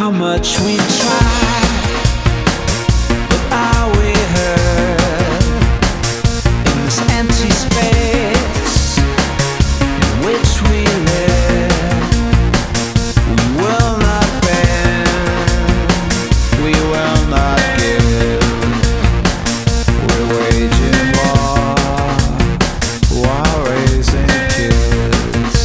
how much we try, but are we heard in this empty space in which we live? We will not bend, we will not give. We're waging war while raising kids.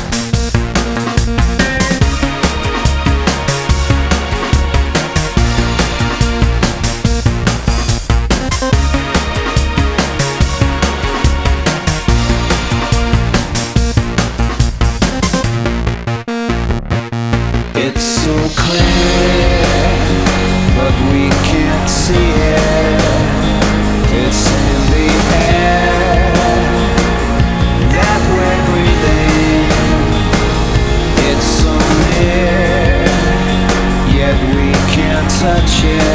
It's so clear, but we can't see it. It's in the air that we're breathing. It's so near, yet we can't touch it.